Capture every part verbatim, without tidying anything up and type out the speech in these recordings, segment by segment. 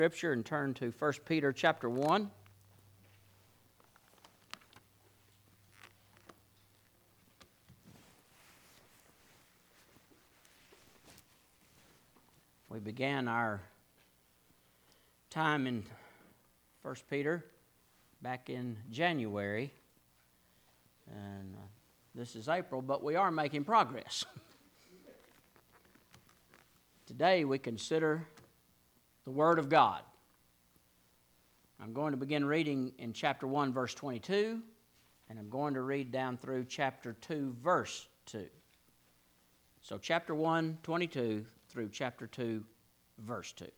Scripture and turn to First Peter chapter one. We began our time in First Peter back in January, and uh, this is April, but we are making progress. Today we consider the Word of God. I'm going to begin reading in chapter one, verse twenty-two, and I'm going to read down through chapter two, verse two. So chapter one, twenty-two, through chapter two, verse two.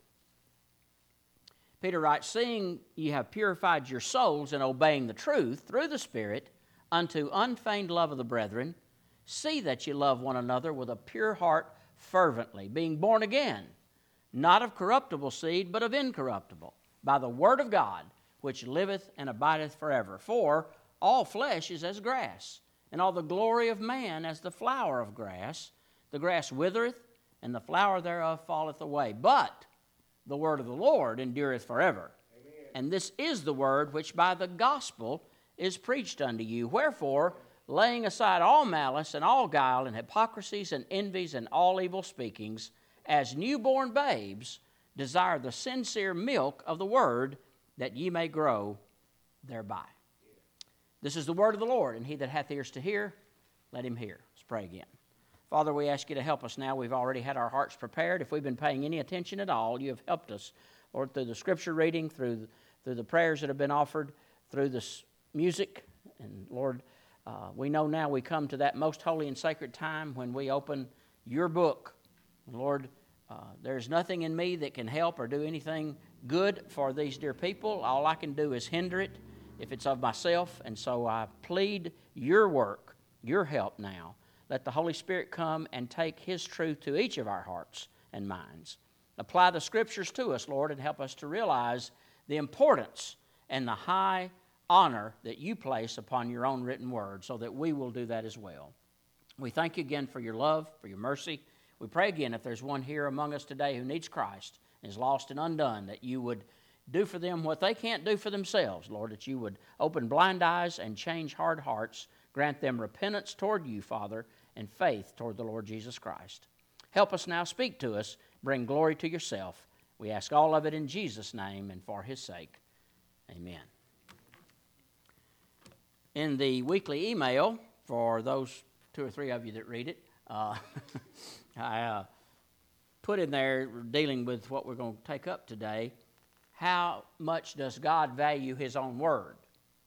Peter writes, "Seeing ye have purified your souls in obeying the truth through the Spirit unto unfeigned love of the brethren, see that ye love one another with a pure heart fervently, being born again, not of corruptible seed, but of incorruptible, by the word of God, which liveth and abideth forever. For all flesh is as grass, and all the glory of man as the flower of grass. The grass withereth, and the flower thereof falleth away. But the word of the Lord endureth forever. Amen. And this is the word which by the gospel is preached unto you. Wherefore, laying aside all malice and all guile and hypocrisies and envies and all evil speakings, as newborn babes, desire the sincere milk of the word, that ye may grow thereby." This is the word of the Lord, and he that hath ears to hear, let him hear. Let's pray again. Father, we ask you to help us now. We've already had our hearts prepared. If we've been paying any attention at all, you have helped us, Lord, through the scripture reading, through the, through the prayers that have been offered, through this music. And Lord, uh, we know now we come to that most holy and sacred time when we open your book. Lord, uh, there's nothing in me that can help or do anything good for these dear people. All I can do is hinder it if it's of myself. And so I plead your work, your help now. Let the Holy Spirit come and take his truth to each of our hearts and minds. Apply the scriptures to us, Lord, and help us to realize the importance and the high honor that you place upon your own written word, so that we will do that as well. We thank you again for your love, for your mercy. We pray again, if there's one here among us today who needs Christ and is lost and undone, that you would do for them what they can't do for themselves, Lord, that you would open blind eyes and change hard hearts, grant them repentance toward you, Father, and faith toward the Lord Jesus Christ. Help us now, speak to us, bring glory to yourself. We ask all of it in Jesus' name and for his sake. Amen. In the weekly email, for those two or three of you that read it, uh, I uh, put in there, dealing with what we're going to take up today, how much does God value his own word?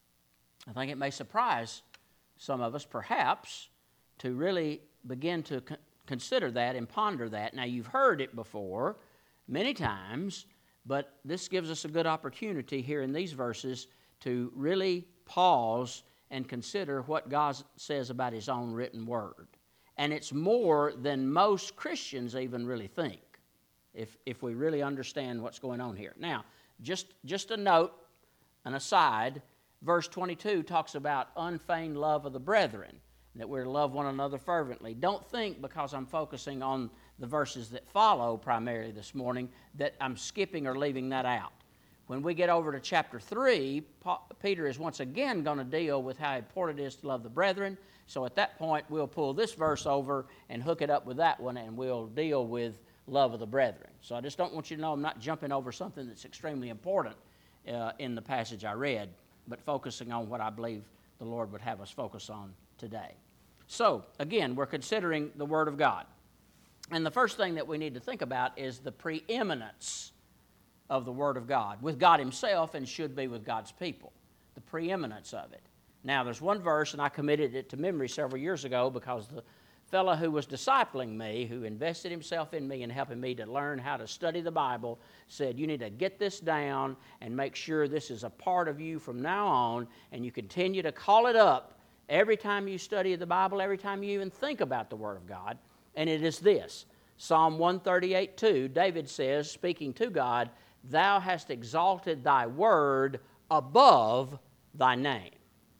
I think it may surprise some of us, perhaps, to really begin to con- consider that and ponder that. Now, you've heard it before many times, but this gives us a good opportunity here in these verses to really pause and consider what God says about his own written word. And it's more than most Christians even really think, if if we really understand what's going on here. Now, just, just a note, an aside, verse twenty-two talks about unfeigned love of the brethren, that we're to love one another fervently. Don't think, because I'm focusing on the verses that follow primarily this morning, that I'm skipping or leaving that out. When we get over to chapter three, Peter is once again going to deal with how important it is to love the brethren. So at that point, we'll pull this verse over and hook it up with that one, and we'll deal with love of the brethren. So I just don't want you to know I'm not jumping over something that's extremely important uh, in the passage I read, but focusing on what I believe the Lord would have us focus on today. So, again, we're considering the Word of God. And the first thing that we need to think about is the preeminence of the Word of God, with God himself, and should be with God's people. The preeminence of it. Now, there's one verse, and I committed it to memory several years ago, because the fellow who was discipling me, who invested himself in me and helping me to learn how to study the Bible, said, you need to get this down and make sure this is a part of you from now on, and you continue to call it up every time you study the Bible, every time you even think about the Word of God. And it is this. Psalm one thirty-eight two, David says, speaking to God, "Thou hast exalted thy word above thy name."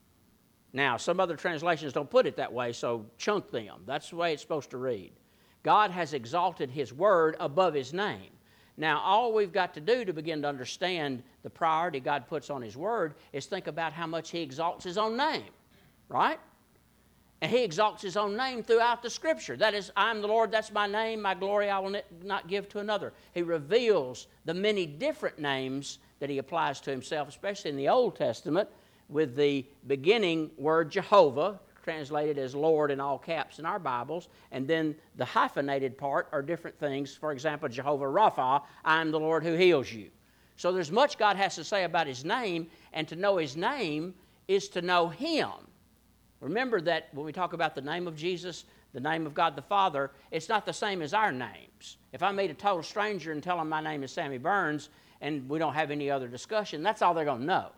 Now, some other translations don't put it that way, so chunk them. That's the way it's supposed to read. God has exalted his word above his name. Now, all we've got to do to begin to understand the priority God puts on His Word is think about how much He exalts His own name, right? And He exalts His own name throughout the Scripture. That is, I am the Lord, that's my name, my glory I will not give to another. He reveals the many different names that He applies to Himself, especially in the Old Testament, with the beginning word Jehovah, translated as Lord in all caps in our Bibles, and then the hyphenated part are different things. For example, Jehovah Rapha, I am the Lord who heals you. So there's much God has to say about His name, and to know His name is to know Him. Remember that when we talk about the name of Jesus, the name of God the Father, it's not the same as our names. If I meet a total stranger and tell them my name is Sammy Burns, and we don't have any other discussion, that's all they're going to know.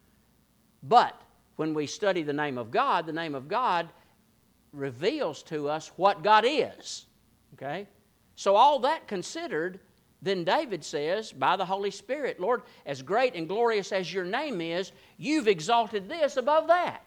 But when we study the name of God, the name of God reveals to us what God is. Okay? So all that considered, then David says, by the Holy Spirit, Lord, as great and glorious as your name is, you've exalted this above that.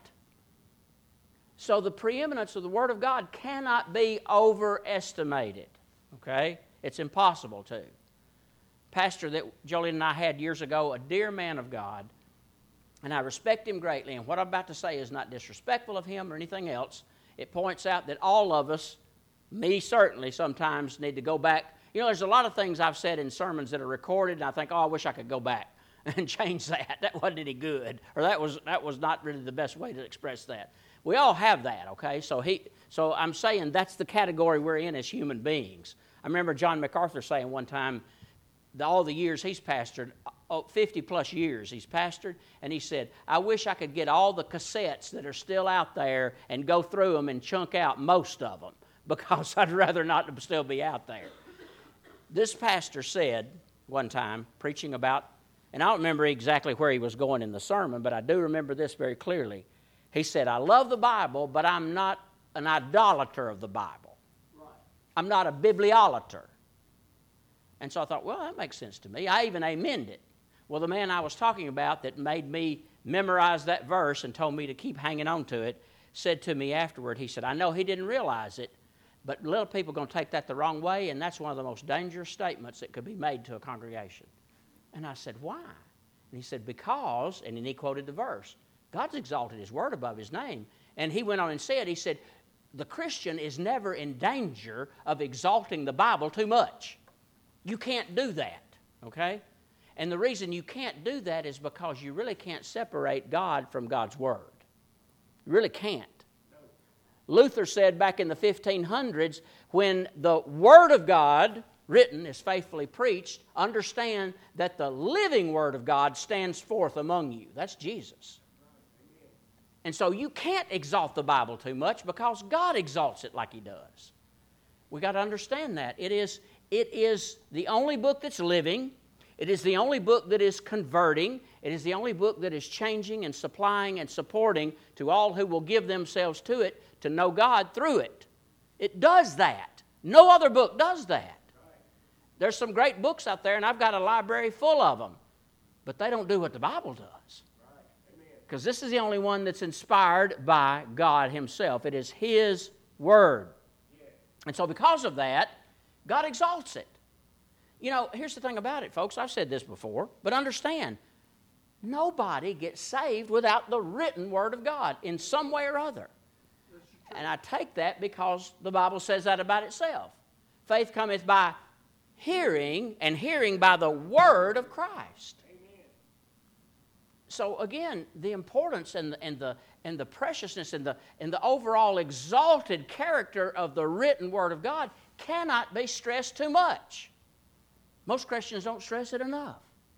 So the preeminence of the Word of God cannot be overestimated. Okay? It's impossible to. Pastor that Jolene and I had years ago, a dear man of God, and I respect him greatly, and what I'm about to say is not disrespectful of him or anything else. It points out that all of us, me certainly, sometimes need to go back. You know, there's a lot of things I've said in sermons that are recorded, and I think, oh, I wish I could go back and change that. That wasn't any good, or that was that was not really the best way to express that. We all have that, okay? So he, so I'm saying that's the category we're in as human beings. I remember John MacArthur saying one time, all the years he's pastored, fifty plus years he's pastored, and he said, I wish I could get all the cassettes that are still out there and go through them and chunk out most of them, because I'd rather not still be out there. This pastor said one time, preaching about, and I don't remember exactly where he was going in the sermon, but I do remember this very clearly. He said, I love the Bible, but I'm not an idolater of the Bible. Right. I'm not a bibliolater. And so I thought, well, that makes sense to me. I even amened it. Well, the man I was talking about that made me memorize that verse and told me to keep hanging on to it said to me afterward, he said, I know he didn't realize it, but little people are going to take that the wrong way, and that's one of the most dangerous statements that could be made to a congregation. And I said, why? And he said, because, and then he quoted the verse, God's exalted His Word above His name. And he went on and said, he said, the Christian is never in danger of exalting the Bible too much. You can't do that, okay? And the reason you can't do that is because you really can't separate God from God's Word. You really can't. Luther said back in the fifteen hundreds, when the Word of God, written, is faithfully preached, understand that the living Word of God stands forth among you. That's Jesus. And so you can't exalt the Bible too much because God exalts it like He does. We've got to understand that. It is... It is the only book that's living. It is the only book that is converting. It is the only book that is changing and supplying and supporting to all who will give themselves to it to know God through it. It does that. No other book does that. There's some great books out there, and I've got a library full of them, but they don't do what the Bible does. Because this is the only one that's inspired by God Himself. It is His Word. And so because of that, God exalts it. You know, here's the thing about it, folks. I've said this before, but understand, nobody gets saved without the written Word of God in some way or other. And I take that because the Bible says that about itself. Faith cometh by hearing, and hearing by the Word of Christ. Amen. So again, the importance and the, and the, and the preciousness and the, and the overall exalted character of the written Word of God cannot be stressed too much. Most Christians don't stress it enough.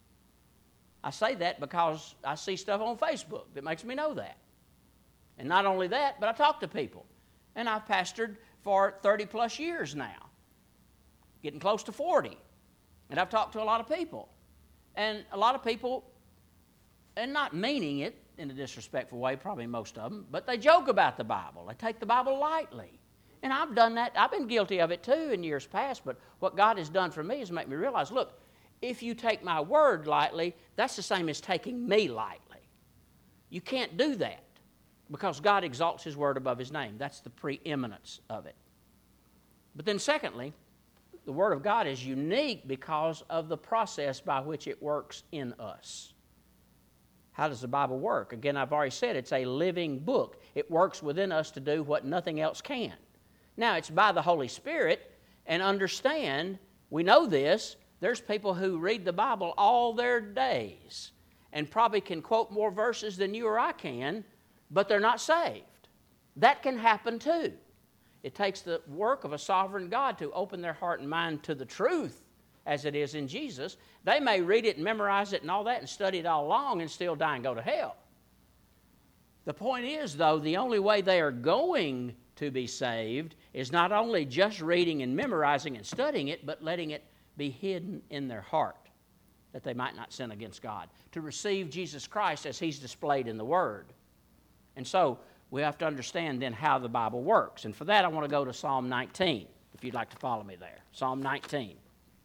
I say that because I see stuff on Facebook that makes me know that. And not only that, but I talk to people. And I've pastored for thirty plus years now, getting close to forty. And I've talked to a lot of people. And a lot of people, and not meaning it in a disrespectful way, probably most of them, but they joke about the Bible. They take the Bible lightly. And I've done that. I've been guilty of it too in years past, but what God has done for me is make me realize, look, if you take my word lightly, that's the same as taking me lightly. You can't do that because God exalts His Word above His name. That's the preeminence of it. But then secondly, the Word of God is unique because of the process by which it works in us. How does the Bible work? Again, I've already said it's a living book. It works within us to do what nothing else can. Now, it's by the Holy Spirit, and understand, we know this, there's people who read the Bible all their days and probably can quote more verses than you or I can, but they're not saved. That can happen too. It takes the work of a sovereign God to open their heart and mind to the truth as it is in Jesus. They may read it and memorize it and all that and study it all along and still die and go to hell. The point is, though, the only way they are going to be saved is not only just reading and memorizing and studying it, but letting it be hidden in their heart, that they might not sin against God, to receive Jesus Christ as He's displayed in the Word. And so we have to understand then how the Bible works. And for that, I want to go to Psalm nineteen, if you'd like to follow me there. Psalm nineteen.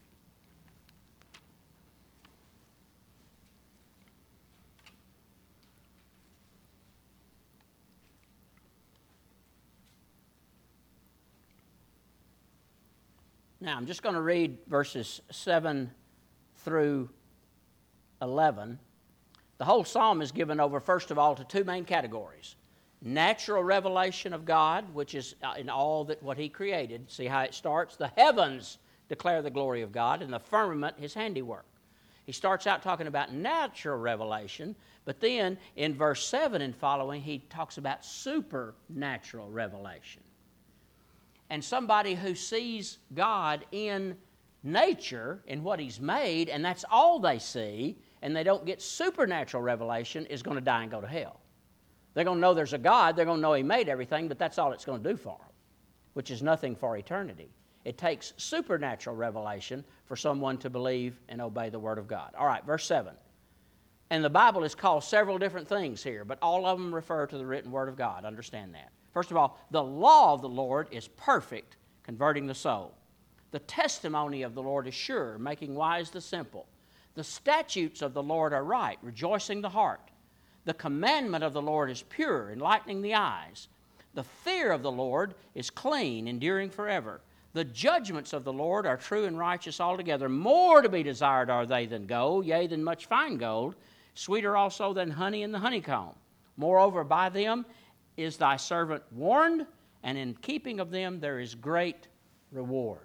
Now, I'm just going to read verses seven through eleven. The whole psalm is given over, first of all, to two main categories. Natural revelation of God, which is in all that what He created. See how it starts? The heavens declare the glory of God, and the firmament His handiwork. He starts out talking about natural revelation, but then in verse seven and following, he talks about supernatural revelation. And somebody who sees God in nature, in what He's made, and that's all they see, and they don't get supernatural revelation, is going to die and go to hell. They're going to know there's a God, they're going to know He made everything, but that's all it's going to do for them, which is nothing for eternity. It takes supernatural revelation for someone to believe and obey the Word of God. All right, verse seven. And the Bible is called several different things here, but all of them refer to the written Word of God. Understand that. First of all, the law of the Lord is perfect, converting the soul. The testimony of the Lord is sure, making wise the simple. The statutes of the Lord are right, rejoicing the heart. The commandment of the Lord is pure, enlightening the eyes. The fear of the Lord is clean, enduring forever. The judgments of the Lord are true and righteous altogether. More to be desired are they than gold, yea, than much fine gold, sweeter also than honey in the honeycomb. Moreover, by them is thy servant warned, and in keeping of them there is great reward.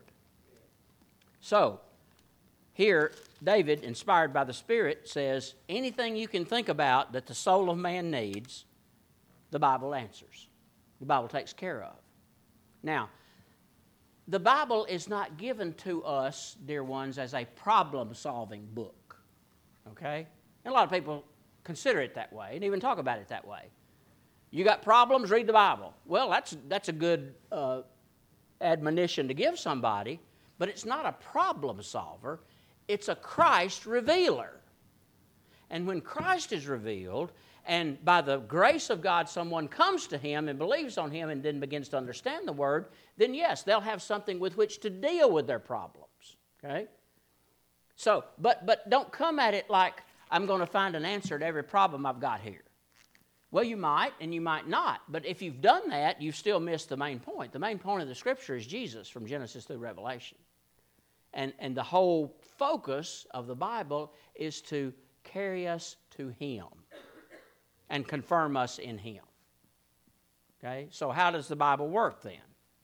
So, here, David, inspired by the Spirit, says, anything you can think about that the soul of man needs, the Bible answers. The Bible takes care of. Now, the Bible is not given to us, dear ones, as a problem-solving book. Okay? And a lot of people consider it that way and even talk about it that way. You got problems, read the Bible. Well, that's, that's a good uh, admonition to give somebody, but it's not a problem solver. It's a Christ revealer. And when Christ is revealed, and by the grace of God someone comes to Him and believes on Him and then begins to understand the Word, then yes, they'll have something with which to deal with their problems. Okay? So, but, but don't come at it like, I'm going to find an answer to every problem I've got here. Well, you might and you might not, but if you've done that, you've still missed the main point. The main point of the Scripture is Jesus from Genesis through Revelation. And, and the whole focus of the Bible is to carry us to Him and confirm us in Him. Okay? So how does the Bible work then?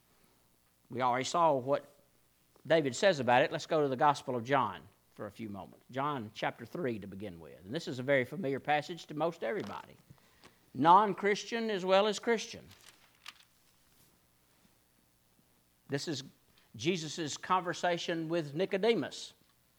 We already saw what David says about it. Let's go to the Gospel of John for a few moments. John chapter three to begin with. And this is a very familiar passage to most everybody. Non-Christian as well as Christian. This is Jesus' conversation with Nicodemus.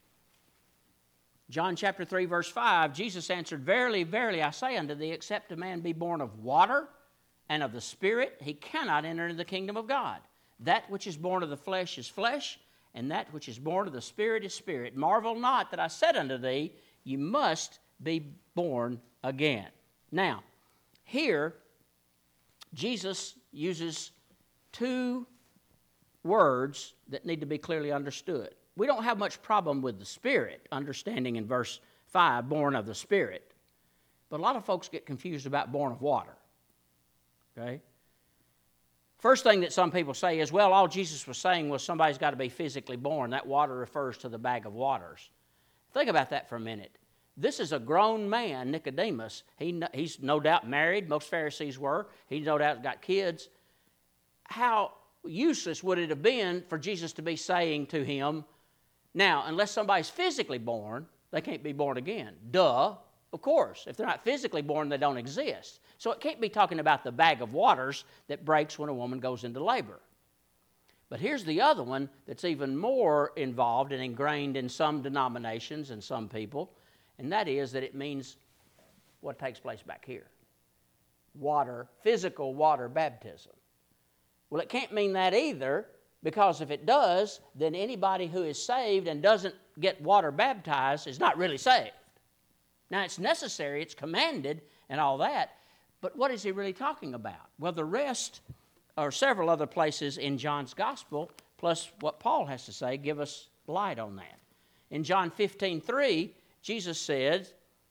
John chapter three, verse five, Jesus answered, Verily, verily, I say unto thee, except a man be born of water and of the Spirit, he cannot enter into the kingdom of God. That which is born of the flesh is flesh, and that which is born of the Spirit is spirit. Marvel not that I said unto thee, you must be born again. Now, here, Jesus uses two words that need to be clearly understood. We don't have much problem with the Spirit, understanding in verse five, born of the Spirit. But a lot of folks get confused about born of water. Okay? First thing that some people say is, well, all Jesus was saying was somebody's got to be physically born. That water refers to the bag of waters. Think about that for a minute. This is a grown man, Nicodemus. He, he's no doubt married. Most Pharisees were. He no doubt got kids. How useless would it have been for Jesus to be saying to him, now, unless somebody's physically born, they can't be born again. Duh, of course. If they're not physically born, they don't exist. So it can't be talking about the bag of waters that breaks when a woman goes into labor. But here's the other one that's even more involved and ingrained in some denominations and some people, and that is that it means what takes place back here. Water, physical water baptism. Well, it can't mean that either, because if it does, then anybody who is saved and doesn't get water baptized is not really saved. Now, it's necessary, it's commanded, and all that, but what is he really talking about? Well, the rest, or several other places in John's Gospel, plus what Paul has to say, give us light on that. In John fifteen three, Jesus said,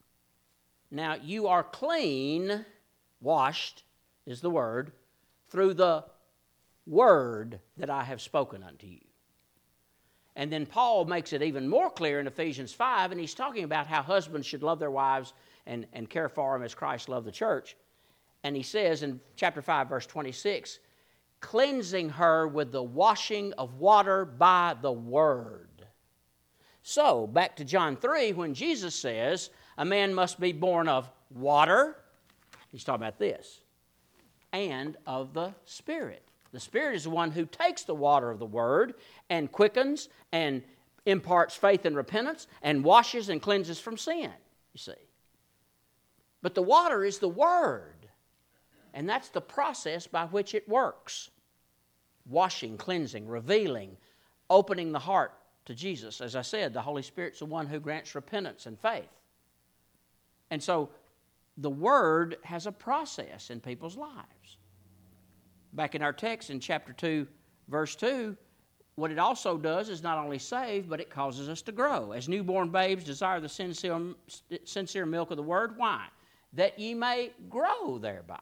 now you are clean, washed is the word, through the word that I have spoken unto you. And then Paul makes it even more clear in Ephesians five, and he's talking about how husbands should love their wives and, and care for them as Christ loved the church. And he says in chapter five, verse twenty-six, cleansing her with the washing of water by the word. So, back to John three, when Jesus says a man must be born of water, he's talking about this, and of the Spirit. The Spirit is the one who takes the water of the Word and quickens and imparts faith and repentance and washes and cleanses from sin, you see. But the water is the Word, and that's the process by which it works. Washing, cleansing, revealing, opening the heart to Jesus. As I said, the Holy Spirit's the one who grants repentance and faith. And so the Word has a process in people's lives. Back in our text in chapter two, verse two, what it also does is not only save, but it causes us to grow. As newborn babes desire the sincere, sincere milk of the Word. Why? That ye may grow thereby.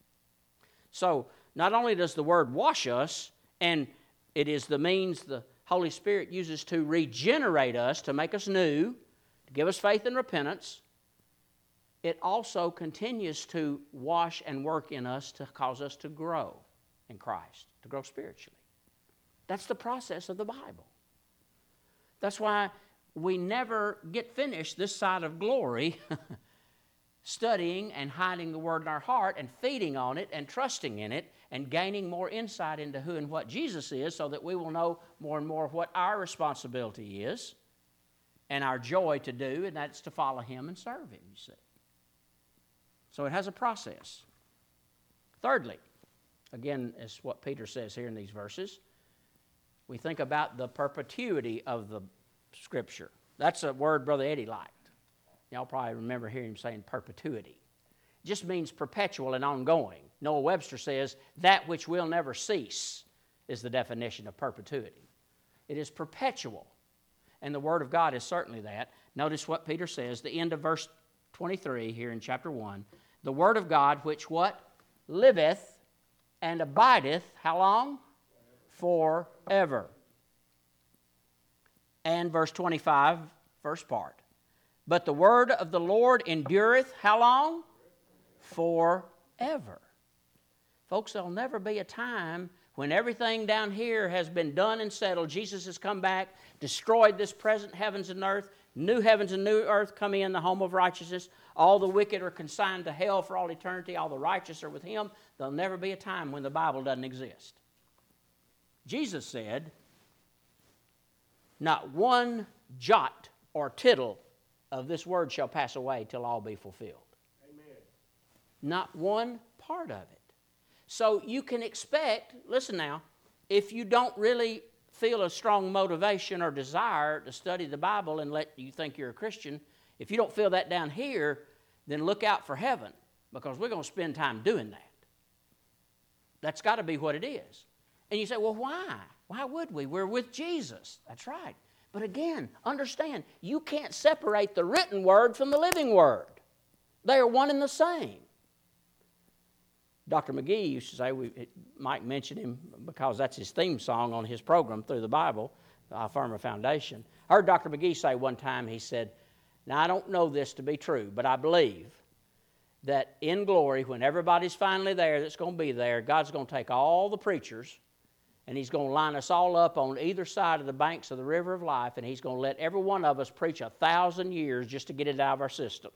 So, not only does the Word wash us, and it is the means the Holy Spirit uses to regenerate us, to make us new, to give us faith and repentance, it also continues to wash and work in us to cause us to grow in Christ, to grow spiritually. That's the process of the Bible. That's why we never get finished this side of glory studying and hiding the Word in our heart and feeding on it and trusting in it and gaining more insight into who and what Jesus is, so that we will know more and more what our responsibility is and our joy to do, and that's to follow Him and serve Him, you see. So it has a process. Thirdly, again, as what Peter says here in these verses, we think about the perpetuity of the Scripture. That's a word Brother Eddie liked. Y'all probably remember hearing him saying perpetuity. It just means perpetual and ongoing. Noah Webster says that which will never cease is the definition of perpetuity. It is perpetual, and the Word of God is certainly that. Notice what Peter says, the end of verse twenty-three here in chapter one. The Word of God which what? Liveth and abideth, how long? Forever. And verse twenty-five, first part. But the word of the Lord endureth, how long? Forever. Folks, there'll never be a time when everything down here has been done and settled. Jesus has come back, destroyed this present heavens and earth, new heavens and new earth come in, the home of righteousness. All the wicked are consigned to hell for all eternity. All the righteous are with Him. There'll never be a time when the Bible doesn't exist. Jesus said, not one jot or tittle of this word shall pass away till all be fulfilled. Amen. Not one part of it. So you can expect, listen now, if you don't really feel a strong motivation or desire to study the Bible and let you think you're a Christian, if you don't feel that down here, then look out for heaven, because we're going to spend time doing that. That's got to be what it is. And you say, well, why? Why would we? We're with Jesus. That's right. But again, understand, you can't separate the written Word from the living Word. They are one and the same. Doctor McGee used to say, we, it, Mike mentioned him because that's his theme song on his program through the Bible, uh, Firmer Foundation. I heard Doctor McGee say one time, he said, now I don't know this to be true, but I believe that in glory, when everybody's finally there that's going to be there, God's going to take all the preachers and He's going to line us all up on either side of the banks of the river of life, and He's going to let every one of us preach a thousand years just to get it out of our system.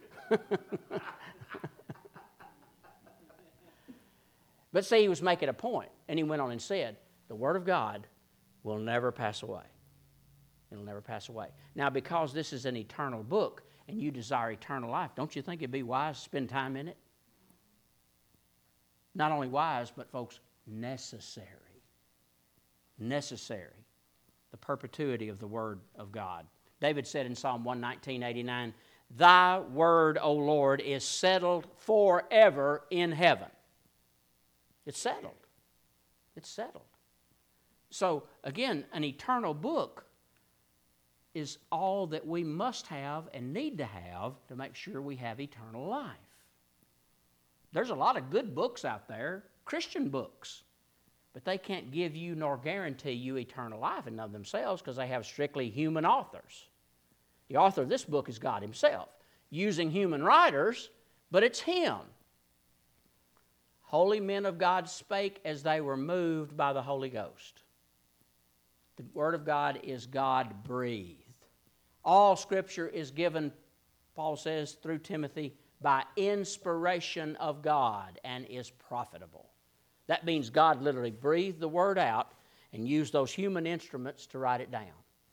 But see, he was making a point, and he went on and said, the Word of God will never pass away. It'll never pass away. Now, because this is an eternal book, and you desire eternal life, don't you think it'd be wise to spend time in it? Not only wise, but folks, necessary. Necessary. The perpetuity of the Word of God. David said in Psalm one nineteen, eighty-nine, Thy word, O Lord, is settled forever in heaven. It's settled. It's settled. So, again, an eternal book is all that we must have and need to have to make sure we have eternal life. There's a lot of good books out there, Christian books, but they can't give you nor guarantee you eternal life in of themselves because they have strictly human authors. The author of this book is God Himself, using human writers, but it's Him. Holy men of God spake as they were moved by the Holy Ghost. The Word of God is God-breathed. All Scripture is given, Paul says, through Timothy, by inspiration of God and is profitable. That means God literally breathed the Word out and used those human instruments to write it down.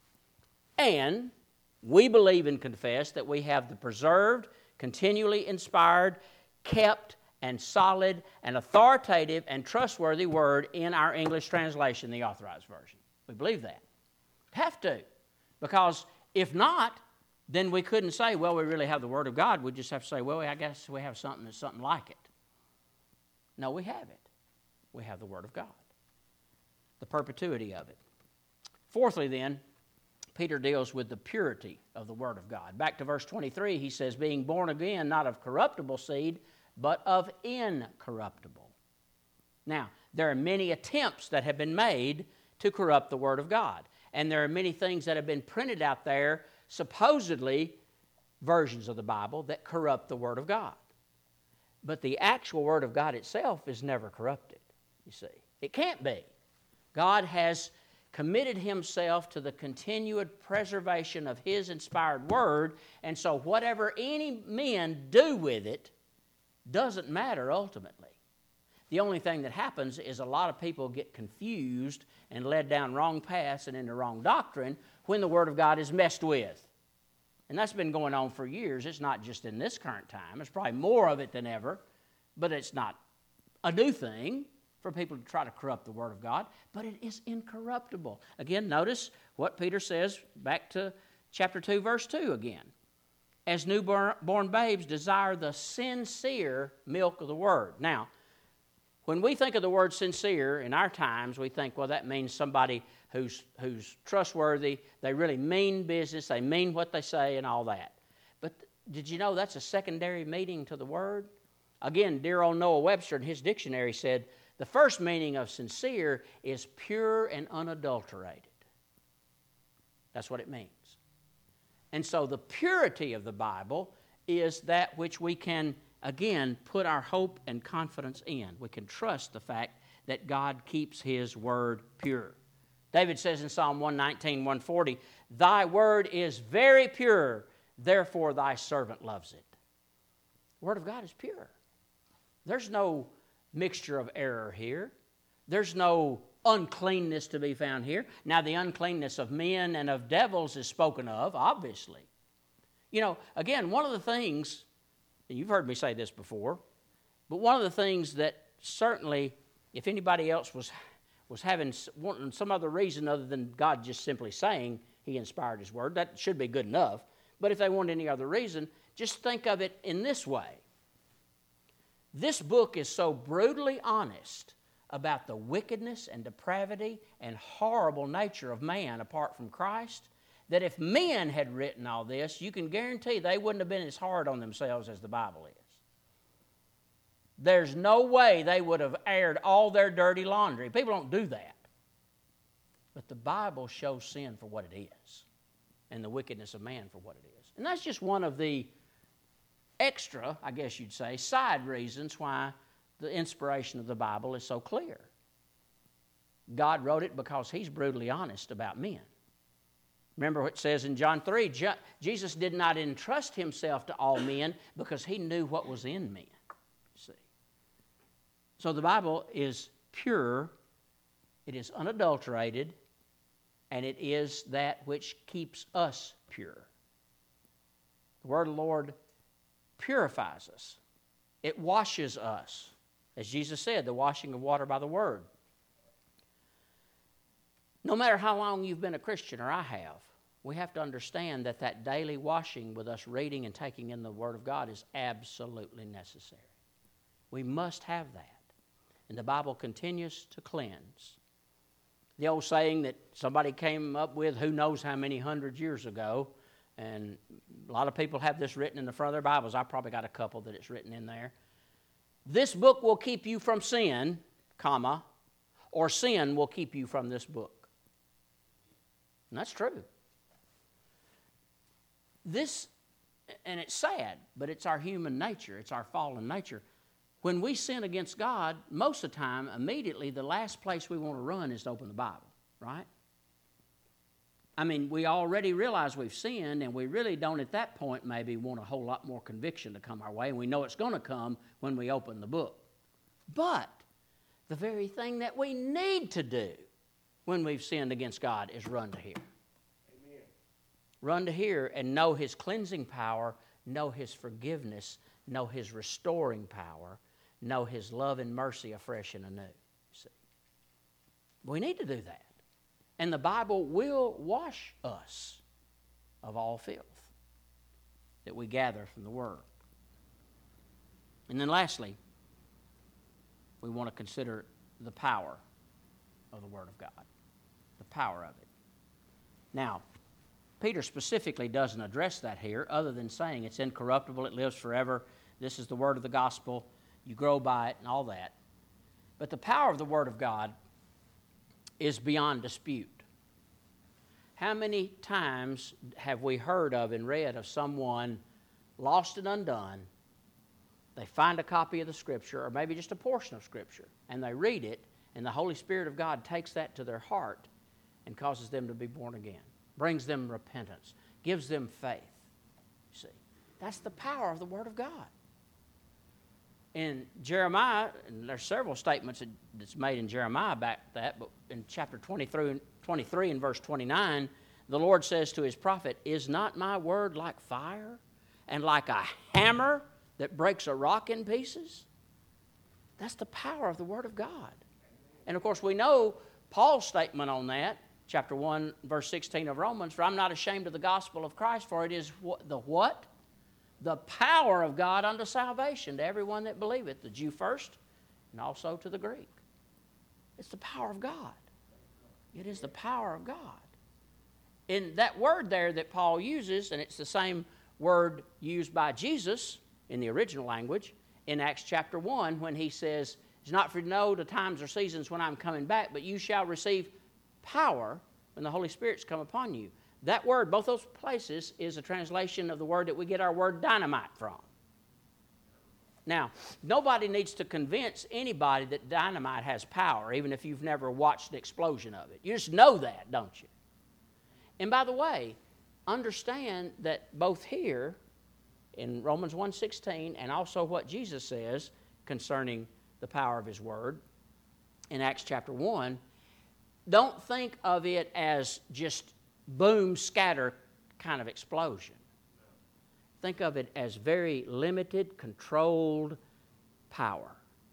And we believe and confess that we have the preserved, continually inspired, kept, and solid and authoritative and trustworthy Word in our English translation, the Authorized Version. We believe that. Have to. Because if not, then we couldn't say, well, we really have the Word of God. We just have to say, well, I guess we have something that's something like it. No, we have it. We have the Word of God. The perpetuity of it. Fourthly, then, Peter deals with the purity of the Word of God. Back to verse twenty-three, he says, being born again, not of corruptible seed, but of incorruptible. Now, there are many attempts that have been made to corrupt the Word of God. And there are many things that have been printed out there, supposedly versions of the Bible, that corrupt the Word of God. But the actual Word of God itself is never corrupted, you see. It can't be. God has committed Himself to the continued preservation of His inspired Word, and so whatever any men do with it doesn't matter ultimately. The only thing that happens is a lot of people get confused and led down wrong paths and into wrong doctrine when the Word of God is messed with. And that's been going on for years. It's not just in this current time. It's probably more of it than ever, but it's not a new thing for people to try to corrupt the Word of God, but it is incorruptible. Again, notice what Peter says back to chapter two, verse two again. As newborn babes desire the sincere milk of the Word. Now, when we think of the word sincere in our times, we think, well, that means somebody who's, who's trustworthy, they really mean business, they mean what they say and all that. But did you know that's a secondary meaning to the word? Again, dear old Noah Webster in his dictionary said, the first meaning of sincere is pure and unadulterated. That's what it means. And so the purity of the Bible is that which we can, again, put our hope and confidence in. We can trust the fact that God keeps His Word pure. David says in Psalm one nineteen, one forty, Thy Word is very pure, therefore Thy servant loves it. The Word of God is pure. There's no mixture of error here. There's no uncleanness to be found here. Now, the uncleanness of men and of devils is spoken of, obviously. You know, again, one of the things, and you've heard me say this before, but one of the things that certainly, if anybody else was, was having wanting some other reason other than God just simply saying He inspired His Word, that should be good enough. But if they want any other reason, just think of it in this way. This book is so brutally honest about the wickedness and depravity and horrible nature of man apart from Christ, that if men had written all this, you can guarantee they wouldn't have been as hard on themselves as the Bible is. There's no way they would have aired all their dirty laundry. People don't do that. But the Bible shows sin for what it is and the wickedness of man for what it is. And that's just one of the extra, I guess you'd say, side reasons why the inspiration of the Bible is so clear. God wrote it because He's brutally honest about men. Remember what it says in John three, Jesus did not entrust Himself to all men because He knew what was in men. See? So the Bible is pure, it is unadulterated, and it is that which keeps us pure. The Word of the Lord purifies us. It washes us. As Jesus said, the washing of water by the Word. No matter how long you've been a Christian, or I have, we have to understand that that daily washing with us reading and taking in the Word of God is absolutely necessary. We must have that. And the Bible continues to cleanse. The old saying that somebody came up with who knows how many hundred years ago, and a lot of people have this written in the front of their Bibles. I probably got a couple that it's written in there. This book will keep you from sin, comma, or sin will keep you from this book. And that's true. This, and it's sad, but it's our human nature. It's our fallen nature. When we sin against God, most of the time, immediately, the last place we want to run is to open the Bible, right? I mean, we already realize we've sinned, and we really don't at that point maybe want a whole lot more conviction to come our way, and we know it's going to come when we open the book. But the very thing that we need to do when we've sinned against God is run to here. Amen. Run to here and know His cleansing power, know His forgiveness, know His restoring power, know His love and mercy afresh and anew. See? We need to do that. And the Bible will wash us of all filth that we gather from the Word. And then lastly, we want to consider the power of the Word of God. The power of it. Now, Peter specifically doesn't address that here other than saying it's incorruptible, it lives forever, this is the Word of the gospel, you grow by it and all that. But the power of the Word of God is beyond dispute. How many times have we heard of and read of someone lost and undone? They find a copy of the Scripture, or maybe just a portion of Scripture, and they read it, and the Holy Spirit of God takes that to their heart and causes them to be born again, brings them repentance, gives them faith. You see, that's the power of the Word of God. In Jeremiah, and there's several statements that's made in Jeremiah about that, but in chapter twenty-three, twenty-three and verse twenty-nine, the Lord says to His prophet, "Is not my word like fire and like a hammer that breaks a rock in pieces?" That's the power of the Word of God. And of course, we know Paul's statement on that, chapter one, verse sixteen of Romans, "For I'm not ashamed of the gospel of Christ, for it is what, the what? The power of God unto salvation to everyone that believeth, the Jew first, and also to the Greek." It's the power of God. It is the power of God. In that word there that Paul uses, and it's the same word used by Jesus in the original language, in Acts chapter one, when He says, "It's not for you to know the times or seasons when I'm coming back, but you shall receive power when the Holy Spirit's come upon you." That word, both those places, is a translation of the word that we get our word dynamite from. Now, nobody needs to convince anybody that dynamite has power, even if you've never watched the explosion of it. You just know that, don't you? And by the way, understand that both here in Romans one sixteen and also what Jesus says concerning the power of His word in Acts chapter one, don't think of it as just boom, scatter kind of explosion. Think of it as very limited, controlled power.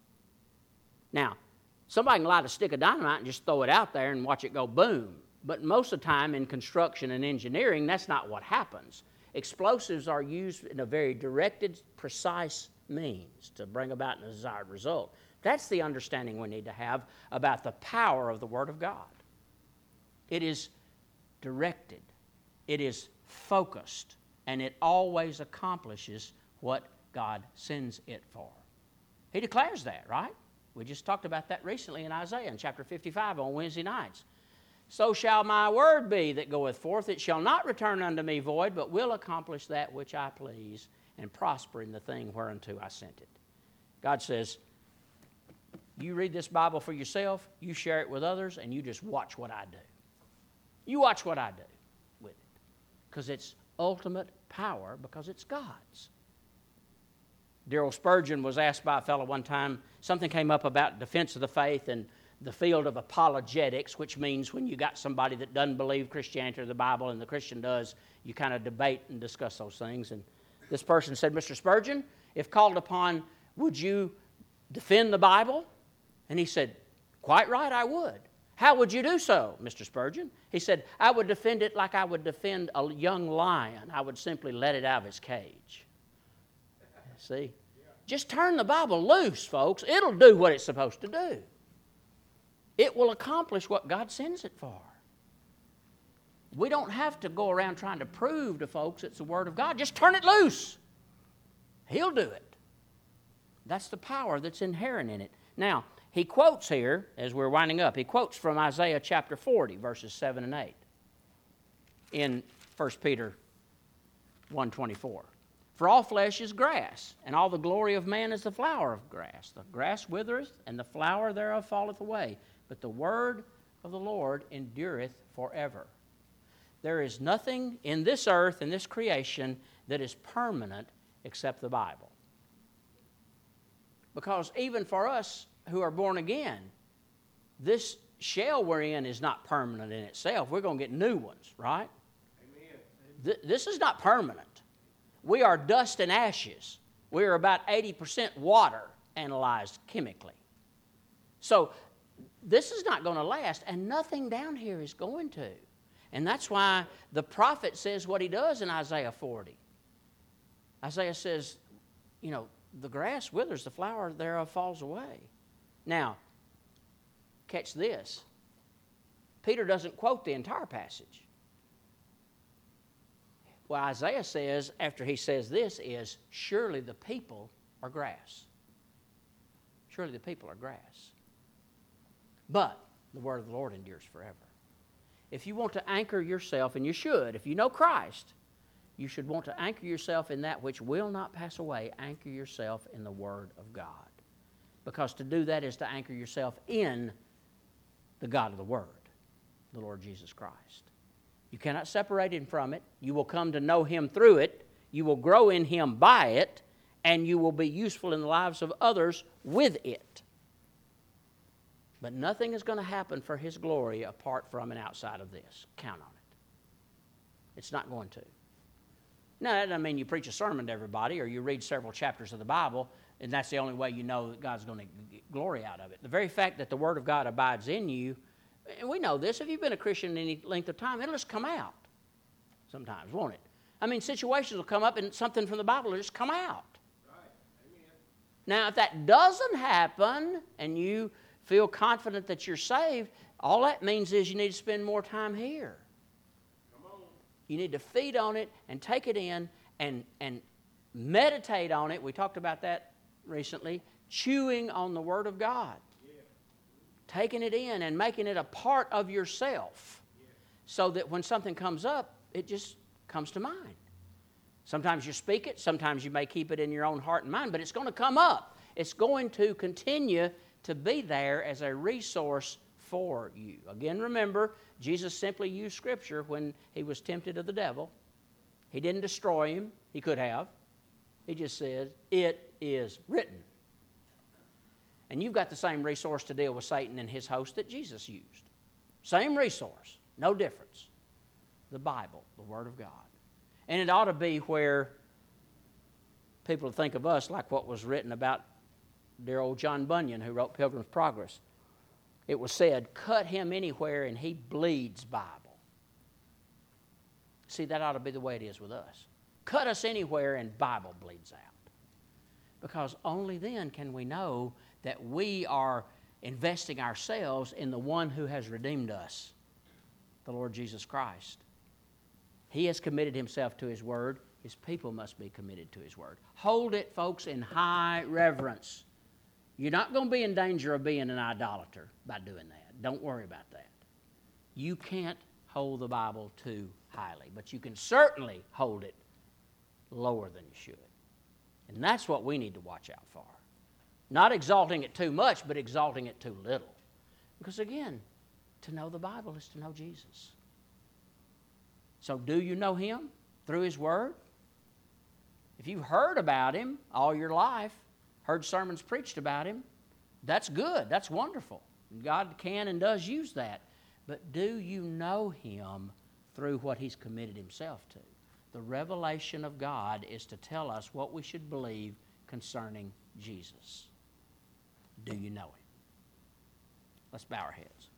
Now, somebody can light a stick of dynamite and just throw it out there and watch it go boom. But most of the time in construction and engineering, that's not what happens. Explosives are used in a very directed, precise means to bring about a desired result. That's the understanding we need to have about the power of the Word of God. It is directed, it is focused, and it always accomplishes what God sends it for. He declares that, right? We just talked about that recently in Isaiah in chapter fifty-five on Wednesday nights. So shall my word be that goeth forth. It shall not return unto me void, but will accomplish that which I please and prosper in the thing whereunto I sent it. God says, you read this Bible for yourself, you share it with others, and you just watch what I do. You watch what I do with it. Because it's ultimate power, because it's God's. Darrell Spurgeon was asked by a fellow one time, something came up about defense of the faith and the field of apologetics, which means when you got somebody that doesn't believe Christianity or the Bible and the Christian does, you kind of debate and discuss those things. And this person said, Mister Spurgeon, if called upon, would you defend the Bible? And he said, quite right, I would. How would you do so, Mister Spurgeon? He said, I would defend it like I would defend a young lion. I would simply let it out of its cage. See? Just turn the Bible loose, folks. It'll do what it's supposed to do. It will accomplish what God sends it for. We don't have to go around trying to prove to folks it's the Word of God. Just turn it loose. He'll do it. That's the power that's inherent in it. Now, he quotes here, as we're winding up, he quotes from Isaiah chapter forty, verses seven and eight, in First Peter one twenty-four. For all flesh is grass, and all the glory of man is the flower of grass. The grass withereth, and the flower thereof falleth away. But the word of the Lord endureth forever. There is nothing in this earth, in this creation, that is permanent except the Bible. Because even for us who are born again, this shell we're in is not permanent in itself. We're going to get new ones, right? Amen. Th- this is not permanent. We are dust and ashes. We are about eighty percent water analyzed chemically. So this is not going to last, and nothing down here is going to. And that's why the prophet says what he does in Isaiah forty. Isaiah says, you know, the grass withers, the flower thereof falls away. Now, catch this. Peter doesn't quote the entire passage. What Isaiah says after he says this is, surely the people are grass. Surely the people are grass. But the word of the Lord endures forever. If you want to anchor yourself, and you should, if you know Christ, you should want to anchor yourself in that which will not pass away. Anchor yourself in the Word of God. Because to do that is to anchor yourself in the God of the Word, the Lord Jesus Christ. You cannot separate Him from it. You will come to know Him through it. You will grow in Him by it. And you will be useful in the lives of others with it. But nothing is going to happen for His glory apart from and outside of this. Count on it. It's not going to. Now, that doesn't mean you preach a sermon to everybody or you read several chapters of the Bible and that's the only way you know that God's going to get glory out of it. The very fact that the Word of God abides in you, and we know this, if you've been a Christian any length of time, it'll just come out sometimes, won't it? I mean, situations will come up and something from the Bible will just come out. Right. Amen. Now, if that doesn't happen and you feel confident that you're saved, all that means is you need to spend more time here. Come on. You need to feed on it and take it in and, and meditate on it. We talked about that recently. Chewing on the Word of God. Yeah. Taking it in and making it a part of yourself. Yeah. So that when something comes up, it just comes to mind. Sometimes you speak it. Sometimes you may keep it in your own heart and mind. But it's going to come up. It's going to continue to be there as a resource for you. Again, remember, Jesus simply used Scripture when He was tempted of the devil. He didn't destroy him. He could have. He just said, it is written. And you've got the same resource to deal with Satan and his host that Jesus used. Same resource. No difference. The Bible, the Word of God. And it ought to be where people think of us like what was written about dear old John Bunyan, who wrote Pilgrim's Progress. It was said, cut him anywhere and he bleeds Bible. See, that ought to be the way it is with us. Cut us anywhere and Bible bleeds out. Because only then can we know that we are investing ourselves in the one who has redeemed us, the Lord Jesus Christ. He has committed Himself to His Word. His people must be committed to His Word. Hold it, folks, in high reverence. You're not going to be in danger of being an idolater by doing that. Don't worry about that. You can't hold the Bible too highly, but you can certainly hold it lower than you should. And that's what we need to watch out for. Not exalting it too much, but exalting it too little. Because again, to know the Bible is to know Jesus. So do you know Him through His Word? If you've heard about Him all your life, heard sermons preached about Him, that's good. That's wonderful. God can and does use that. But do you know Him through what He's committed Himself to? The revelation of God is to tell us what we should believe concerning Jesus. Do you know Him? Let's bow our heads.